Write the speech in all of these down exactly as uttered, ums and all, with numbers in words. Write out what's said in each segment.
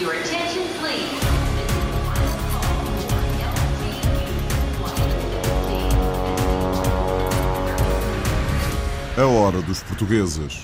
Your attention, please. A hora dos portugueses.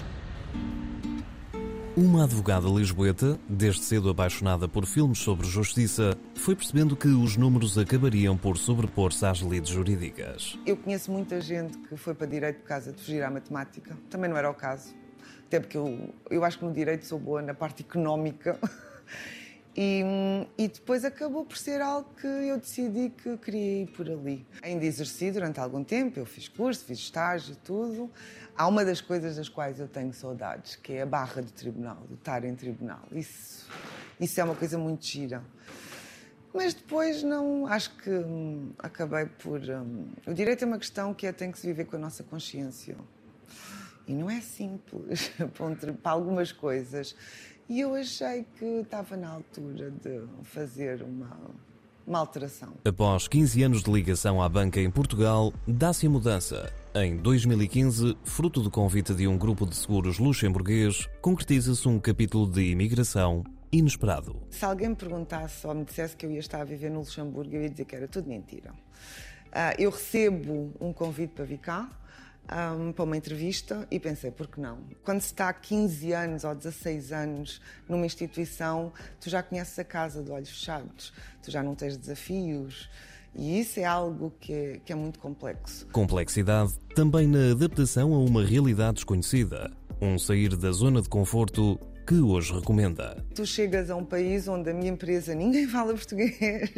Uma advogada lisboeta, desde cedo apaixonada por filmes sobre justiça, foi percebendo que os números acabariam por sobrepor-se às lides jurídicas. Eu conheço muita gente que foi para Direito por causa de fugir à matemática. Também não era o caso. Até porque eu, eu acho que no Direito sou boa na parte económica. E, e depois acabou por ser algo que eu decidi que queria ir por ali. Ainda exerci durante algum tempo, eu fiz curso, fiz estágio e tudo. Há uma das coisas das quais eu tenho saudades, que é a barra do tribunal, do estar em tribunal. Isso, isso é uma coisa muito gira. Mas depois não, acho que hum, acabei por... Hum, o direito é uma questão que é, tem que se viver com a nossa consciência. E não é simples para algumas coisas. E eu achei que estava na altura de fazer uma, uma alteração. Após quinze anos de ligação à banca em Portugal, dá-se a mudança. Em dois mil e quinze, fruto do convite de um grupo de seguros luxemburguês, concretiza-se um capítulo de imigração inesperado. Se alguém me perguntasse ou me dissesse que eu ia estar a viver no Luxemburgo, eu ia dizer que era tudo mentira. Uh, eu recebo um convite para vir cá, Um, para uma entrevista, e pensei, por que não? Quando se está há quinze anos ou dezasseis anos numa instituição, tu já conheces a casa de olhos fechados, tu já não tens desafios, e isso é algo que é, que é muito complexo. Complexidade também na adaptação a uma realidade desconhecida, um sair da zona de conforto que hoje recomenda. Tu chegas a um país onde a minha empresa ninguém fala português,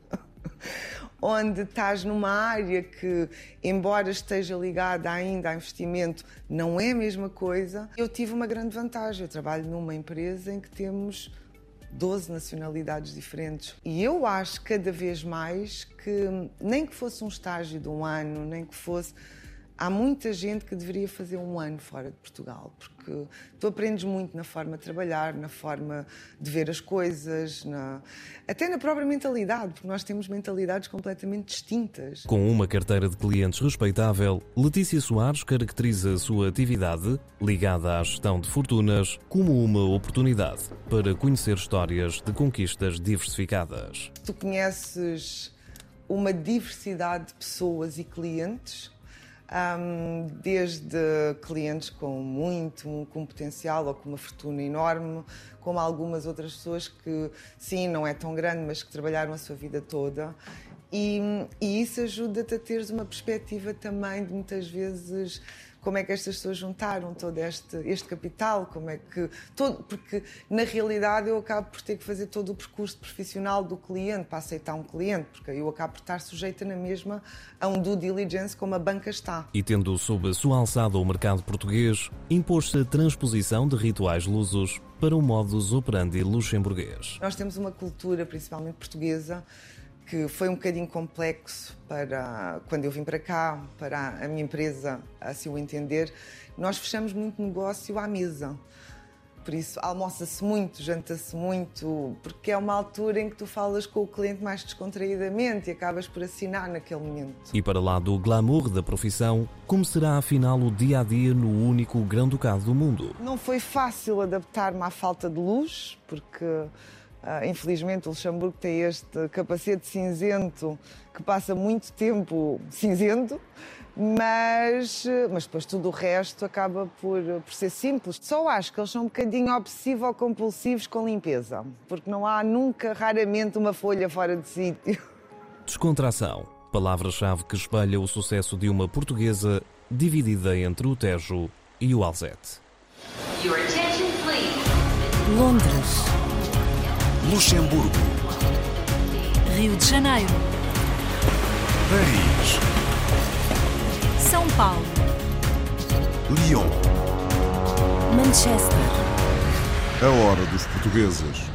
onde estás numa área que, embora esteja ligada ainda a investimento, não é a mesma coisa. Eu tive uma grande vantagem. Eu trabalho numa empresa em que temos doze nacionalidades diferentes. E eu acho cada vez mais que, nem que fosse um estágio de um ano, nem que fosse... Há muita gente que deveria fazer um ano fora de Portugal, porque tu aprendes muito na forma de trabalhar, na forma de ver as coisas, na... até na própria mentalidade, porque nós temos mentalidades completamente distintas. Com uma carteira de clientes respeitável, Letícia Soares caracteriza a sua atividade, ligada à gestão de fortunas, como uma oportunidade para conhecer histórias de conquistas diversificadas. Tu conheces uma diversidade de pessoas e clientes, Um, desde clientes com muito com potencial ou com uma fortuna enorme, como algumas outras pessoas que, sim, não é tão grande, mas que trabalharam a sua vida toda. E, e isso ajuda-te a teres uma perspectiva também de, muitas vezes, como é que estas pessoas juntaram todo este, este capital, como é que... Todo, porque, na realidade, eu acabo por ter que fazer todo o percurso profissional do cliente para aceitar um cliente, porque eu acabo por estar sujeita na mesma a um due diligence como a banca está. E tendo sob a sua alçada o mercado português, impôs-se a transposição de rituais lusos para o modus operandi luxemburguês. Nós temos uma cultura, principalmente portuguesa, que foi um bocadinho complexo para, quando eu vim para cá, para a minha empresa, assim o entender. Nós fechamos muito negócio à mesa. Por isso, almoça-se muito, janta-se muito, porque é uma altura em que tu falas com o cliente mais descontraídamente e acabas por assinar naquele momento. E para lá do glamour da profissão, como será afinal o dia-a-dia no único grão-ducado do mundo? Não foi fácil adaptar-me à falta de luz, porque... Uh, infelizmente o Luxemburgo tem este capacete cinzento que passa muito tempo cinzento, mas, mas depois tudo o resto acaba por, por ser simples. Só acho que eles são um bocadinho obsessivo-compulsivos com limpeza, porque não há nunca, raramente, uma folha fora de sítio. Descontração, palavra-chave que espelha o sucesso de uma portuguesa dividida entre o Tejo e o Alzete. Your attention, please. Londres. Luxemburgo, Rio de Janeiro, Paris, São Paulo, Lyon, Manchester. A hora dos portugueses.